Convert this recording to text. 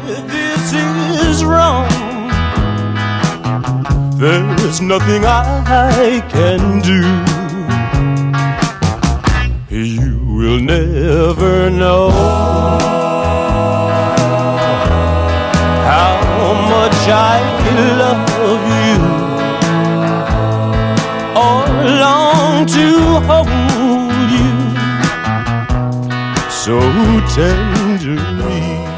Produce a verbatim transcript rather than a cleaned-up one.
this is wrong. There's nothing I can do. You will never know how much I love you, or long to hold you so tenderly.